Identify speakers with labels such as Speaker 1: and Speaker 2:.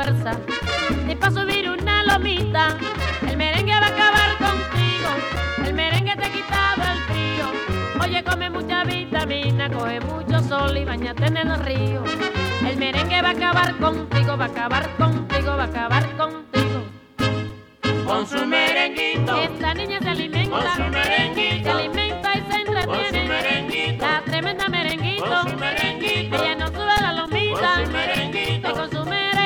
Speaker 1: fuerza. Y para subir una lomita, el merengue va a acabar contigo. El merengue te quitaba el frío. Oye, come mucha vitamina, coge mucho sol y bañate en el río. El merengue va a acabar contigo, va a acabar contigo, va a acabar contigo.
Speaker 2: Con su merenguito.
Speaker 1: Esta niña se